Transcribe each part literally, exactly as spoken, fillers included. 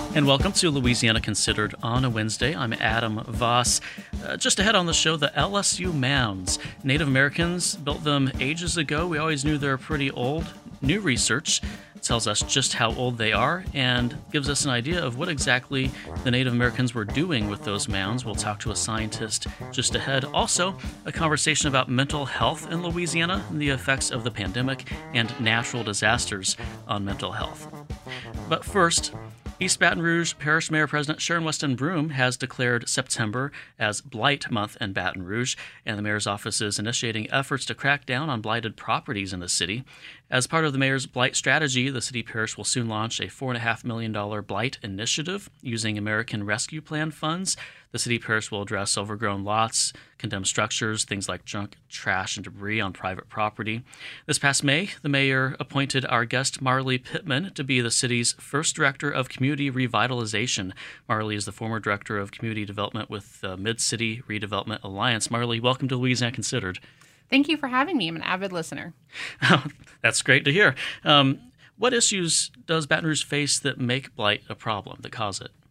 And welcome to Louisiana Considered on a Wednesday. I'm Adam Voss. Uh, just ahead on the show, the L S U mounds. Native Americans built them ages ago. We always knew they're pretty old. New research tells us just how old they are and gives us an idea of what exactly the Native Americans were doing with those mounds. We'll talk to a scientist just ahead. Also, a conversation about mental health in Louisiana and the effects of the pandemic and natural disasters on mental health. But first, East Baton Rouge Parish Mayor President Sharon Weston Broome has declared September as Blight Month in Baton Rouge, and the mayor's office is initiating efforts to crack down on blighted properties in the city. As part of the mayor's blight strategy, the city parish will soon launch a four point five million dollars blight initiative using American Rescue Plan funds. The city parish will address overgrown lots, condemned structures, things like junk, trash, and debris on private property. This past May, the mayor appointed our guest Marley Pittman to be the city's first director of community revitalization. Marley is the former director of community development with the Mid-City Redevelopment Alliance. Marley, welcome to Louisiana Considered. Thank you for having me. I'm an avid listener. That's great to hear. Um, what issues does Baton Rouge face that make blight a problem, that cause it?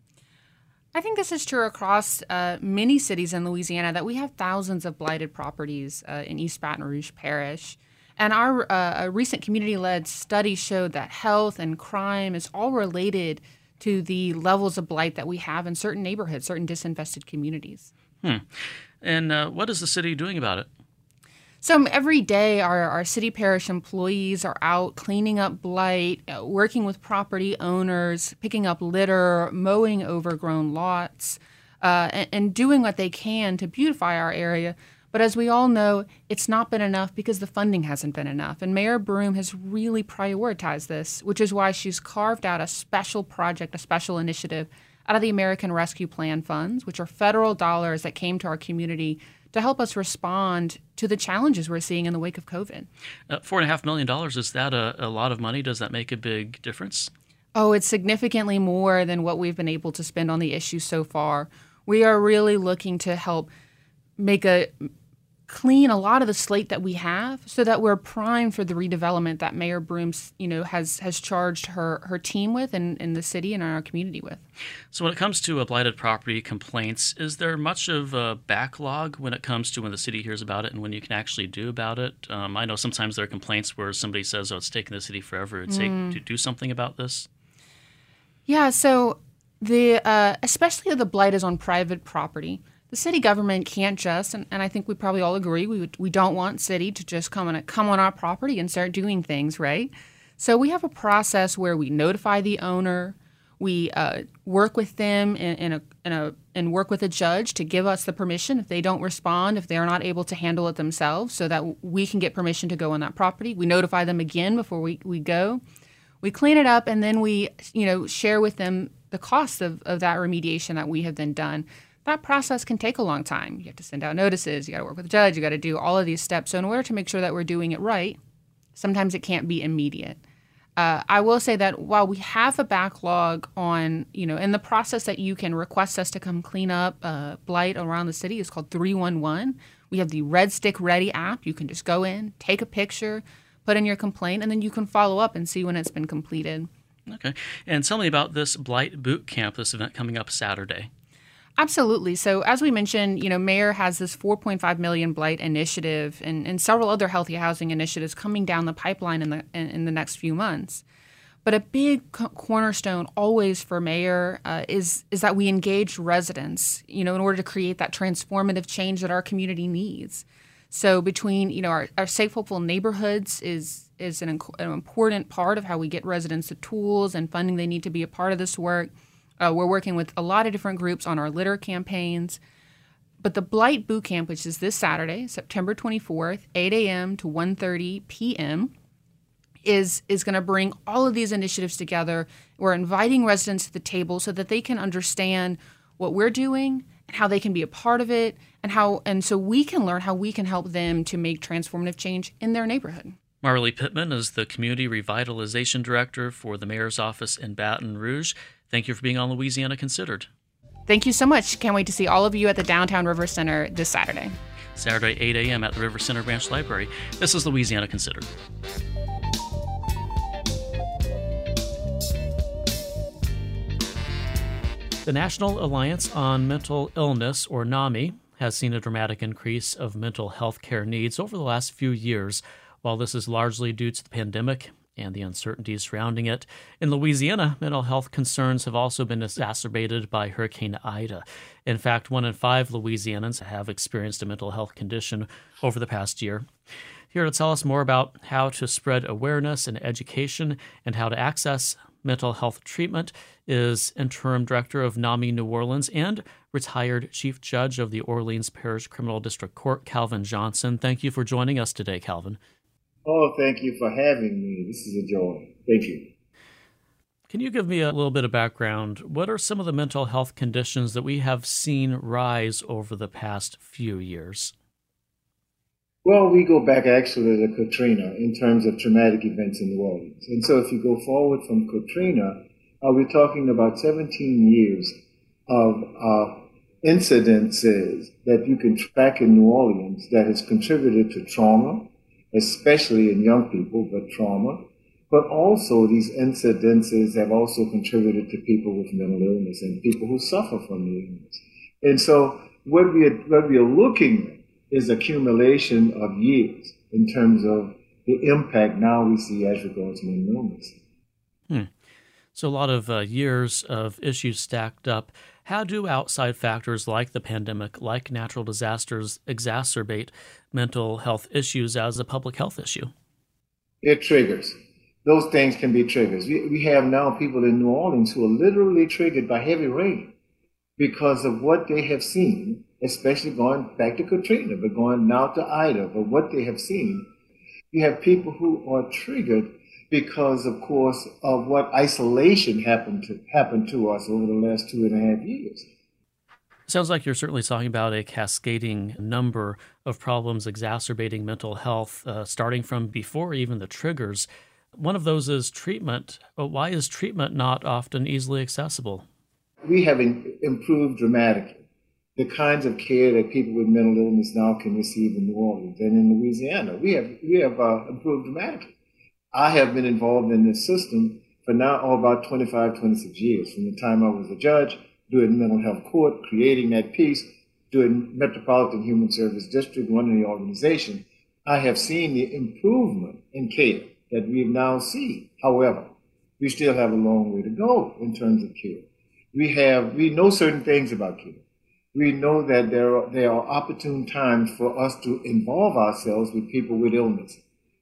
I think this is true across uh, many cities in Louisiana, that we have thousands of blighted properties uh, in East Baton Rouge Parish. And our uh, a recent community-led study showed that health and crime is all related to the levels of blight that we have in certain neighborhoods, certain disinvested communities. Hmm. And uh, what is the city doing about it? So um, every day, our, our city parish employees are out cleaning up blight, uh, working with property owners, picking up litter, mowing overgrown lots, uh, and, and doing what they can to beautify our area. But as we all know, it's not been enough because the funding hasn't been enough. And Mayor Broome has really prioritized this, which is why she's carved out a special project, a special initiative out of the American Rescue Plan funds, which are federal dollars that came to our community to help us respond to the challenges we're seeing in the wake of COVID. Uh, four and a half million dollars, is that a, a lot of money? Does that make a big difference? Oh, it's significantly more than what we've been able to spend on the issue so far. We are really looking to help make a clean a lot of the slate that we have so that we're primed for the redevelopment that Mayor Broome, you know, has has charged her, her team with and in the city and in our community with. So when it comes to a blighted property complaints, is there much of a backlog when it comes to when the city hears about it and when you can actually do about it? Um, I know sometimes there are complaints where somebody says, oh, it's taking the city forever to, take, mm. to do something about this. Yeah, so the uh, especially if the blight is on private property, the city government can't just, and, and I think we probably all agree, we would, we don't want city to just come on, come on our property and start doing things, right? So we have a process where we notify the owner, we uh, work with them in, in a, in a, and work with a judge to give us the permission if they don't respond, if they're not able to handle it themselves, so that we can get permission to go on that property. We notify them again before we, we go. We clean it up, and then we, you know, share with them the cost of, of that remediation that we have then done. That process can take a long time. You have to send out notices, you got to work with the judge, you got to do all of these steps. So in order to make sure that we're doing it right, sometimes it can't be immediate. Uh, I will say that while we have a backlog on, you know, in the process that you can request us to come clean up uh, blight around the city is called three one one. We have the Red Stick Ready app. You can just go in, take a picture, put in your complaint, and then you can follow up and see when it's been completed. Okay. And tell me about this Blight Boot Camp, this event coming up Saturday. Absolutely. So as we mentioned, you know, Mayor has this four point five million blight initiative and, and several other healthy housing initiatives coming down the pipeline in the in, in the next few months. But a big co- cornerstone always for Mayor uh, is is that we engage residents, you know, in order to create that transformative change that our community needs. So between, you know, our, our Safe, Hopeful Neighborhoods is is an, inc- an important part of how we get residents the tools and funding they need to be a part of this work. Uh, we're working with a lot of different groups on our litter campaigns. But the Blight Boot Camp, which is this Saturday, September twenty-fourth, eight a.m. to one thirty p.m., is, is going to bring all of these initiatives together. We're inviting residents to the table so that they can understand what we're doing and how they can be a part of it, and how and so we can learn how we can help them to make transformative change in their neighborhood. Marley Pittman is the Community Revitalization Director for the Mayor's Office in Baton Rouge. Thank you for being on Louisiana Considered. Thank you so much. Can't wait to see all of you at the Downtown River Center this Saturday. Saturday, eight a.m. at the River Center Branch Library. This is Louisiana Considered. The National Alliance on Mental Illness, or NAMI, has seen a dramatic increase of mental health care needs over the last few years. While this is largely due to the pandemic and the uncertainties surrounding it, in Louisiana, mental health concerns have also been exacerbated by Hurricane Ida. In fact, one in five Louisianans have experienced a mental health condition over the past year. Here to tell us more about how to spread awareness and education and how to access mental health treatment is Interim Director of NAMI New Orleans and retired Chief Judge of the Orleans Parish Criminal District Court, Calvin Johnson. Thank you for joining us today, Calvin. Oh, thank you for having me. This is a joy. Thank you. Can you give me a little bit of background? What are some of the mental health conditions that we have seen rise over the past few years? Well, we go back actually to Katrina in terms of traumatic events in New Orleans. And so if you go forward from Katrina, uh, we're talking about seventeen years of uh, incidences that you can track in New Orleans that has contributed to trauma, especially in young people, but trauma. But also these incidences have also contributed to people with mental illness and people who suffer from the illness. And so what we are, what we are looking at is accumulation of years in terms of the impact now we see as regards mental illness. Hmm. So a lot of uh, years of issues stacked up. How do outside factors like the pandemic, like natural disasters, exacerbate mental health issues as a public health issue? It triggers. Those things can be triggers. We, we have now people in New Orleans who are literally triggered by heavy rain because of what they have seen, especially going back to Katrina, but going now to Ida, but what they have seen. You have people who are triggered because, of course, of what isolation happened to happened to us over the last two and a half years. Sounds like you're certainly talking about a cascading number of problems exacerbating mental health, uh, starting from before even the triggers. One of those is treatment. But why is treatment not often easily accessible? We have in, improved dramatically the kinds of care that people with mental illness now can receive in New Orleans and in Louisiana. We have we have uh, improved dramatically. I have been involved in this system for now oh, about twenty-five, twenty-six years, from the time I was a judge, doing mental health court, creating that piece, doing Metropolitan Human Service District, running the organization. I have seen the improvement in care that we now see. However, we still have a long way to go in terms of care. We have we know certain things about care. We know that there are, there are opportune times for us to involve ourselves with people with illness.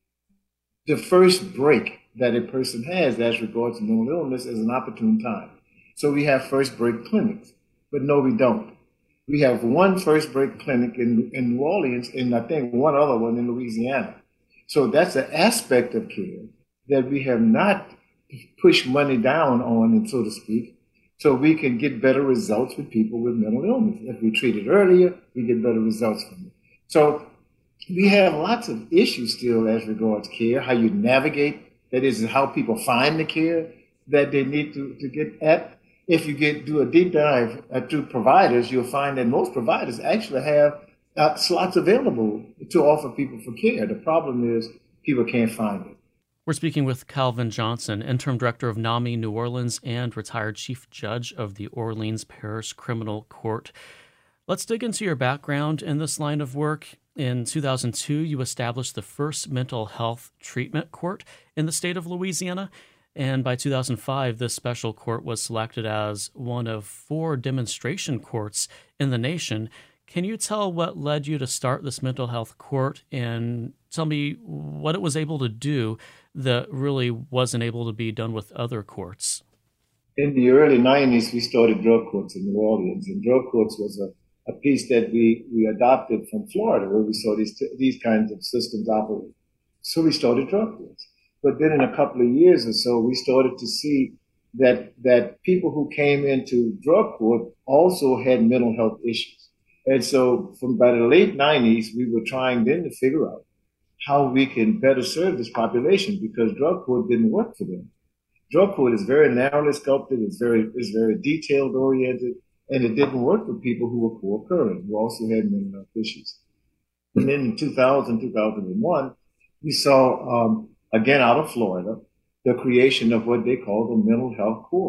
The first break that a person has as regards to mental illness is an opportune time. So we have first break clinics, but no, we don't. We have one first break clinic in, in New Orleans and I think one other one in Louisiana. So that's an aspect of care that we have not pushed money down on, so to speak, so we can get better results with people with mental illness. If we treat it earlier, we get better results from it. So we have lots of issues still as regards care, how you navigate, that is how people find the care that they need to, to get at. If you get do a deep dive uh, to providers, you'll find that most providers actually have uh, slots available to offer people for care. The problem is people can't find it. We're speaking with Calvin Johnson, Interim Director of NAMI New Orleans and retired Chief Judge of the Orleans Parish Criminal Court. Let's dig into your background in this line of work. In two thousand two, you established the first mental health treatment court in the state of Louisiana. And by two thousand five, this special court was selected as one of four demonstration courts in the nation. Can you tell what led you to start this mental health court and tell me what it was able to do that really wasn't able to be done with other courts? In the early nineties, we started drug courts in New Orleans, and drug courts was a, a piece that we, we adopted from Florida, where we saw these these kinds of systems operate. So we started drug courts. But then in a couple of years or so, we started to see that that people who came into drug court also had mental health issues. And so from by the late nineties, we were trying then to figure out how we can better serve this population because drug court didn't work for them. Drug court is very narrowly sculpted, it's very, it's very detailed oriented, and it didn't work for people who were co-occurring, who also had mental health issues. And then in two thousand, two thousand one, we saw, um, again out of Florida, the creation of what they call the mental health court.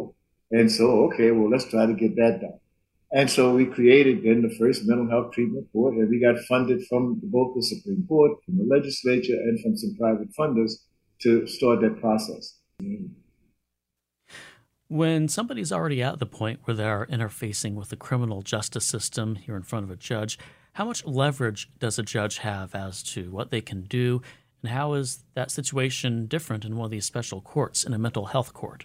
And so, okay, well, let's try to get that done. And so we created then the first mental health treatment court, and we got funded from both the Supreme Court, from the legislature, and from some private funders to start that process. When somebody's already at the point where they're interfacing with the criminal justice system, you're in front of a judge, how much leverage does a judge have as to what they can do, and how is that situation different in one of these special courts, in a mental health court?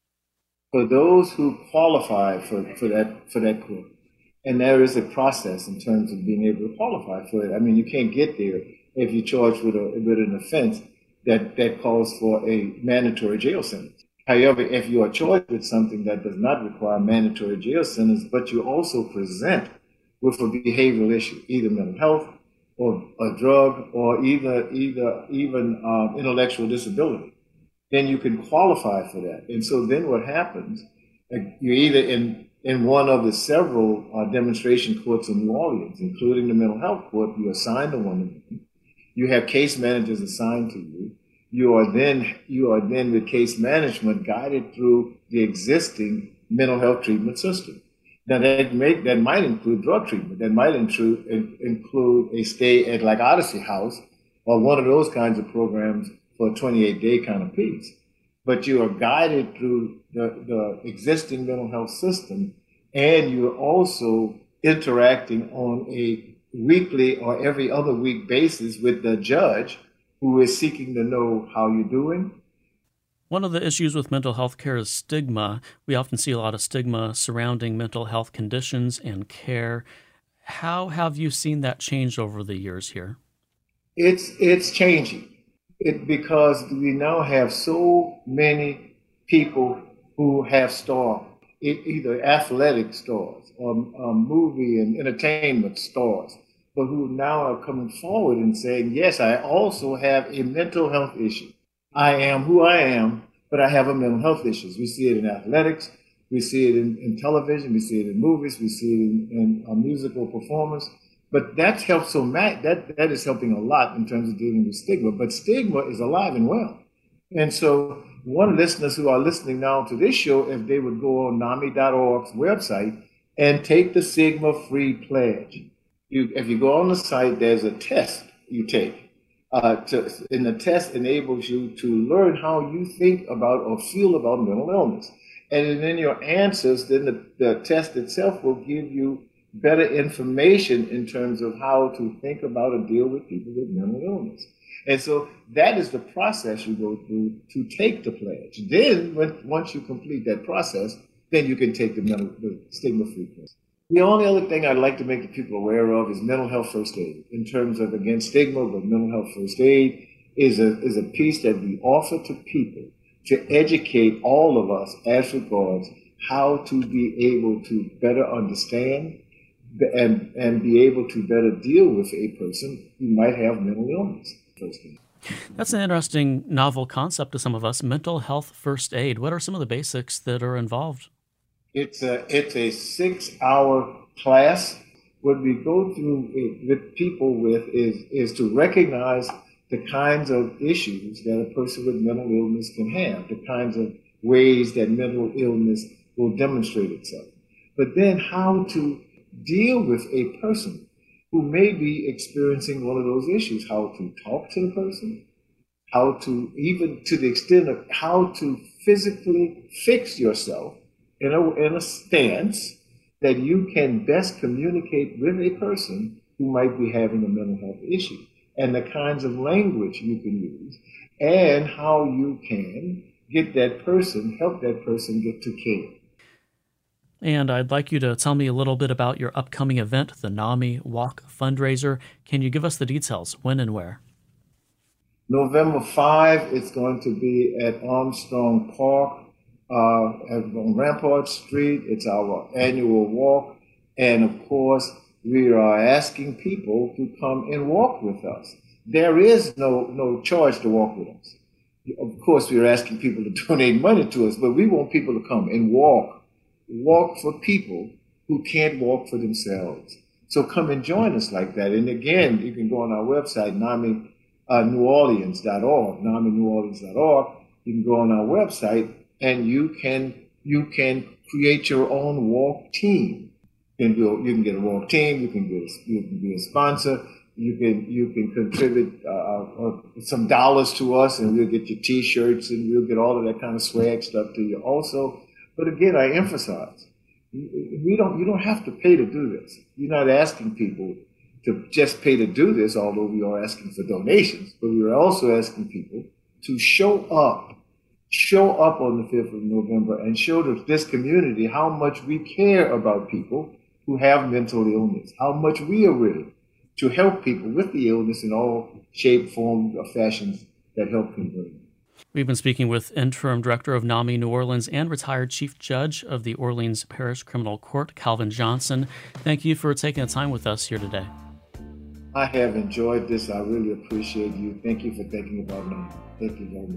For those who qualify for, for that for that court, and there is a process in terms of being able to qualify for it. I mean, you can't get there if you're charged with a with an offense that, that calls for a mandatory jail sentence. However, if you are charged with something that does not require mandatory jail sentence, but you also present with a behavioral issue, either mental health or a drug or either either even um, intellectual disability, then you can qualify for that. And so then what happens, like you're either in, in one of the several uh, demonstration courts in New Orleans, including the mental health court, you assign to one of them. You have case managers assigned to you. You are then you are then with case management guided through the existing mental health treatment system. Now that may, that might include drug treatment. That might include include a stay at like Odyssey House or one of those kinds of programs for a twenty-eight day kind of piece. But you are guided through the, the existing mental health system, and you're also interacting on a weekly or every other week basis with the judge who is seeking to know how you're doing. One of the issues with mental health care is stigma. We often see a lot of stigma surrounding mental health conditions and care. How have you seen that change over the years here? It's it's changing. It because we now have so many people who have stars, either athletic stars or um, movie and entertainment stars, but who now are coming forward and saying, yes, I also have a mental health issue. I am who I am, but I have a mental health issue. We see it in athletics, we see it in, in television, we see it in movies, we see it in, in a musical performance. But that's helped so much, that, that is helping a lot in terms of dealing with stigma. But stigma is alive and well. And so one listeners who are listening now to this show, if they would go on NAMI dot org's website and take the Stigma-Free Pledge. You, if you go on the site, there's a test you take. Uh, to, and the test enables you to learn how you think about or feel about mental illness. And then your answers, then the, the test itself will give you better information in terms of how to think about or deal with people with mental illness. And so that is the process you go through to take the pledge. Then, when, once you complete that process, then you can take the, mental, the stigma-free pledge. The only other thing I'd like to make the people aware of is mental health first aid. In terms of, again, stigma, but mental health first aid is a, is a piece that we offer to people to educate all of us as regards how to be able to better understand and and be able to better deal with a person who might have mental illness. That's an interesting novel concept to some of us, mental health first aid. What are some of the basics that are involved? It's a, it's a six-hour class. What we go through with people with is, is to recognize the kinds of issues that a person with mental illness can have, the kinds of ways that mental illness will demonstrate itself. But then how to deal with a person who may be experiencing one of those issues, how to talk to the person, how to, even to the extent of how to physically fix yourself in a, in a stance that you can best communicate with a person who might be having a mental health issue, and the kinds of language you can use, and how you can get that person, help that person get to care. And I'd like you to tell me a little bit about your upcoming event, the NAMI Walk Fundraiser. Can you give us the details, when and where? November fifth, it's going to be at Armstrong Park uh, on Rampart Street. It's our annual walk. And of course, we are asking people to come and walk with us. There is no, no charge to walk with us. Of course, we are asking people to donate money to us, but we want people to come and walk. Walk for people who can't walk for themselves. So come and join us like that. And again, you can go on our website, NAMI New Orleans dot org, NAMI New Orleans dot org. You can go on our website and you can you can create your own walk team. You can, do, you can get a walk team. You can get a, you can be a sponsor. You can you can contribute uh, uh, some dollars to us, and we'll get your T-shirts, and we'll get all of that kind of swag stuff to you also. But again, I emphasize, we don't you don't have to pay to do this. You're not asking people to just pay to do this, although we are asking for donations. But we are also asking people to show up, show up on the fifth of November, and show to this community how much we care about people who have mental illness, how much we are willing to help people with the illness in all shape, form, or fashions that help convert. We've been speaking with Interim Director of NAMI New Orleans and retired Chief Judge of the Orleans Parish Criminal Court, Calvin Johnson. Thank you for taking the time with us here today. I have enjoyed this. I really appreciate you. Thank you for thinking about me. Thank you very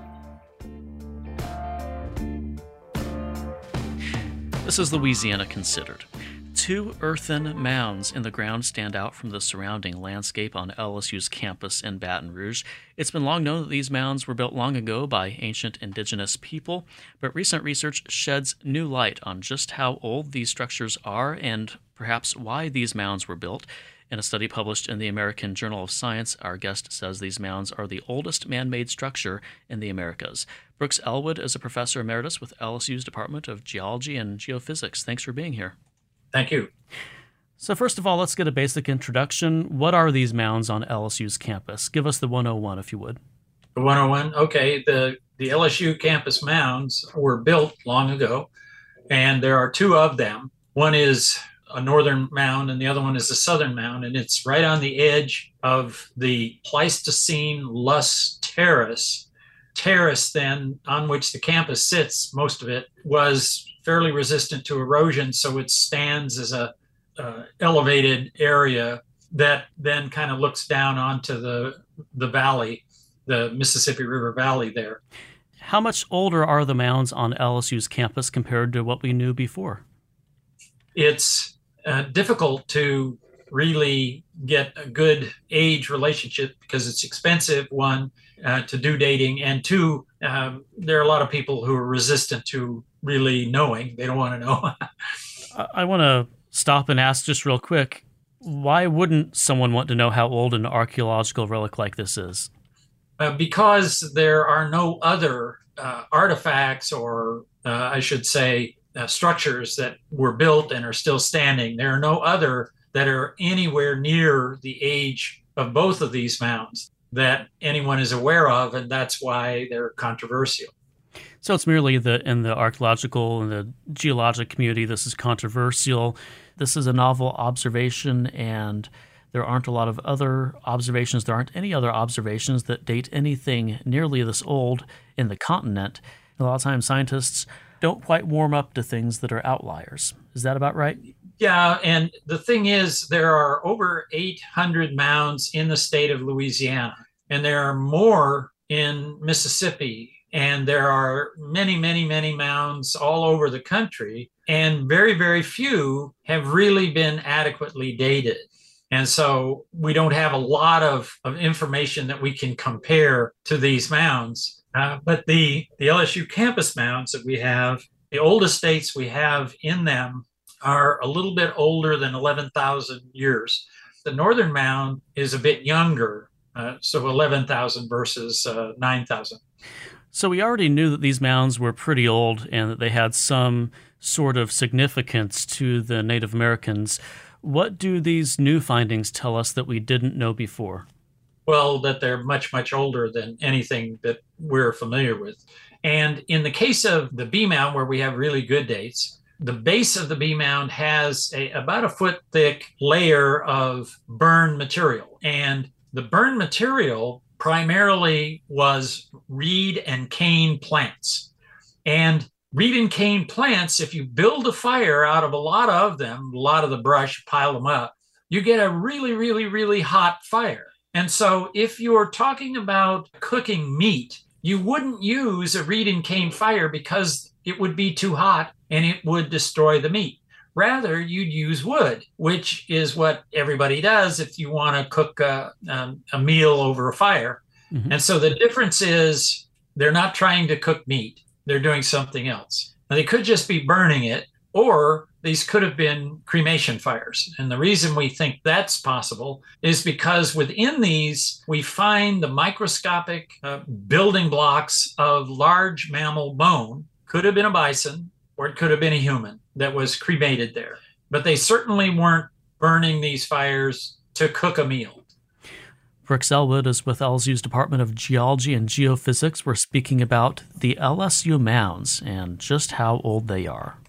much. This is Louisiana Considered. Two earthen mounds in the ground stand out from the surrounding landscape on L S U's campus in Baton Rouge. It's been long known that these mounds were built long ago by ancient indigenous people, but recent research sheds new light on just how old these structures are and perhaps why these mounds were built. In a study published in the American Journal of Science, our guest says these mounds are the oldest man-made structure in the Americas. Brooks Elwood is a professor emeritus with L S U's Department of Geology and Geophysics. Thanks for being here. Thank you. So first of all, let's get a basic introduction. What are these mounds on L S U's campus? Give us the one oh one, if you would. The one oh one, okay. The, the L S U campus mounds were built long ago, and there are two of them. One is a northern mound, and the other one is a southern mound, and it's right on the edge of the Pleistocene Luss Terrace. Terrace, then, on which the campus sits, most of it, was fairly resistant to erosion, so it stands as a uh, elevated area that then kind of looks down onto the the valley, the Mississippi River Valley there. How much older are the mounds on L S U's campus compared to what we knew before? It's uh, difficult to really get a good age relationship because it's expensive, one, uh, to do dating, and two, um, there are a lot of people who are resistant to really knowing. They don't want to know. I want to stop and ask just real quick, why wouldn't someone want to know how old an archaeological relic like this is? Uh, because there are no other uh, artifacts or, uh, I should say, uh, structures that were built and are still standing. There are no other that are anywhere near the age of both of these mounds that anyone is aware of, and that's why they're controversial. So it's merely that in the archaeological and the geologic community, this is controversial. This is a novel observation, and there aren't a lot of other observations. There aren't any other observations that date anything nearly this old in the continent. A lot of times scientists don't quite warm up to things that are outliers. Is that about right? Yeah, and the thing is, there are over eight hundred mounds in the state of Louisiana, and there are more in Mississippi, and there are many, many, many mounds all over the country, and very, very few have really been adequately dated. And so we don't have a lot of, of information that we can compare to these mounds. Uh, but the, the L S U campus mounds that we have, the oldest dates we have in them are a little bit older than eleven thousand years. The northern mound is a bit younger, uh, so eleven thousand versus uh, nine thousand. So we already knew that these mounds were pretty old and that they had some sort of significance to the Native Americans. What do these new findings tell us that we didn't know before? Well, that they're much, much older than anything that we're familiar with. And in the case of the B mound, where we have really good dates, the base of the B mound has a, about a foot thick layer of burned material. And the burned material primarily was reed and cane plants. And reed and cane plants, if you build a fire out of a lot of them, a lot of the brush, pile them up, you get a really, really, really hot fire. And so if you're talking about cooking meat, you wouldn't use a reed and cane fire because it would be too hot and it would destroy the meat. Rather, you'd use wood, which is what everybody does if you want to cook a, um, a meal over a fire. Mm-hmm. And so the difference is they're not trying to cook meat. They're doing something else. Now, they could just be burning it, or these could have been cremation fires. And the reason we think that's possible is because within these, we find the microscopic uh, building blocks of large mammal bone. Could have been a bison, or it could have been a human that was cremated there. But they certainly weren't burning these fires to cook a meal. Brooks Elwood is with L S U's Department of Geology and Geophysics. We're speaking about the L S U mounds and just how old they are.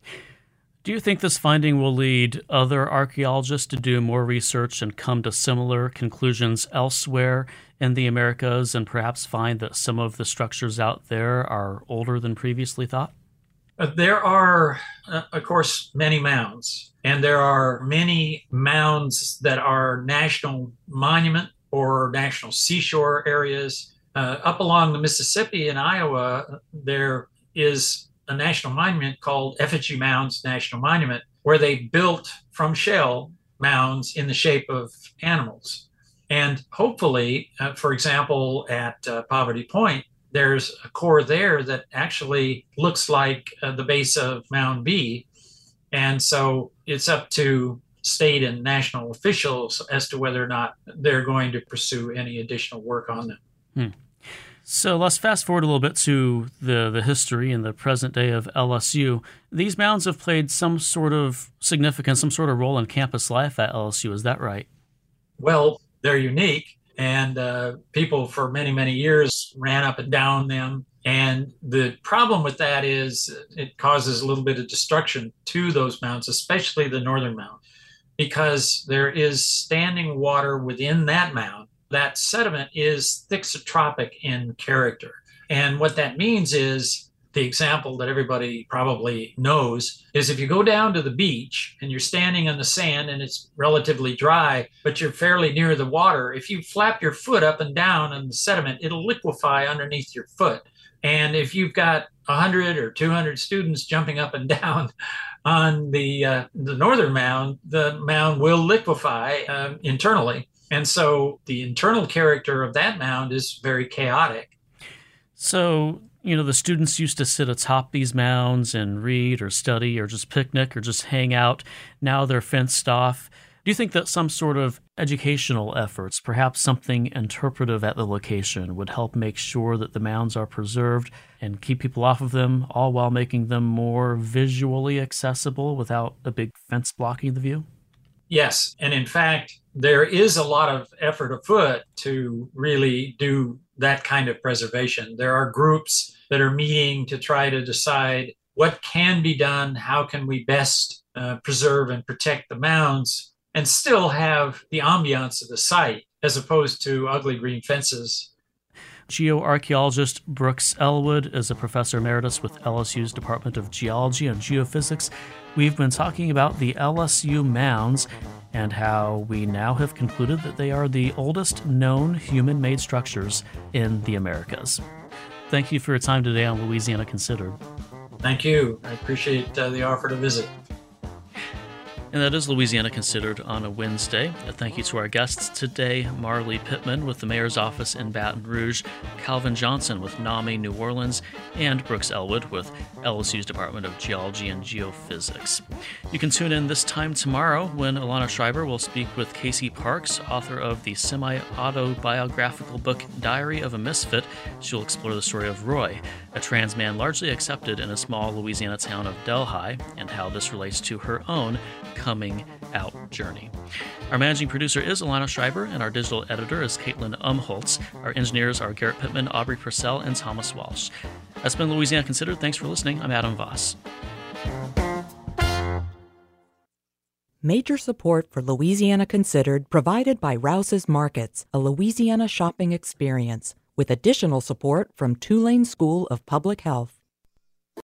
Do you think this finding will lead other archaeologists to do more research and come to similar conclusions elsewhere in the Americas and perhaps find that some of the structures out there are older than previously thought? Uh, there are, uh, of course, many mounds, and there are many mounds that are national monument or national seashore areas. Uh, up along the Mississippi in Iowa, there is a national monument called Effigy Mounds National Monument, where they built from shell mounds in the shape of animals. And hopefully, uh, for example, at uh, Poverty Point, there's a core there that actually looks like uh, the base of Mound B. And so it's up to state and national officials as to whether or not they're going to pursue any additional work on them. Hmm. So let's fast forward a little bit to the, the history and the present day of L S U. These mounds have played some sort of significance, some sort of role in campus life at L S U. Is that right? Well, they're unique, and uh, people for many, many years ran up and down them. And the problem with that is it causes a little bit of destruction to those mounds, especially the northern mound, because there is standing water within that mound. That sediment is thixotropic in character. And what that means is, the example that everybody probably knows is if you go down to the beach and you're standing on the sand and it's relatively dry, but you're fairly near the water, if you flap your foot up and down on the sediment, it'll liquefy underneath your foot. And if you've got one hundred or two hundred students jumping up and down on the uh, the northern mound, the mound will liquefy uh, internally. And so the internal character of that mound is very chaotic. So, you know, the students used to sit atop these mounds and read or study or just picnic or just hang out. Now they're fenced off. Do you think that some sort of educational efforts, perhaps something interpretive at the location, would help make sure that the mounds are preserved and keep people off of them, all while making them more visually accessible without a big fence blocking the view? Yes. And in fact, there is a lot of effort afoot to really do that kind of preservation. There are groups that are meeting to try to decide what can be done, how can we best uh, preserve and protect the mounds and still have the ambiance of the site as opposed to ugly green fences. Geoarchaeologist Brooks Elwood is a professor emeritus with L S U's Department of Geology and Geophysics. We've been talking about the L S U mounds and how we now have concluded that they are the oldest known human-made structures in the Americas. Thank you for your time today on Louisiana Considered. Thank you. I appreciate uh, the offer to visit. And that is Louisiana Considered on a Wednesday. A thank you to our guests today, Marley Pittman with the Mayor's Office in Baton Rouge, Calvin Johnson with NAMI New Orleans, and Brooks Elwood with L S U's Department of Geology and Geophysics. You can tune in this time tomorrow when Alana Schreiber will speak with Casey Parks, author of the semi-autobiographical book Diary of a Misfit. She'll explore the story of Roy, a trans man largely accepted in a small Louisiana town of Delhi, and how this relates to her own coming out journey. Our managing producer is Alana Schreiber, and our digital editor is Caitlin Umholtz. Our engineers are Garrett Pittman, Aubrey Purcell, and Thomas Walsh. That's been Louisiana Considered. Thanks for listening. I'm Adam Voss. Major support for Louisiana Considered provided by Rouse's Markets, a Louisiana shopping experience, with additional support from Tulane School of Public Health.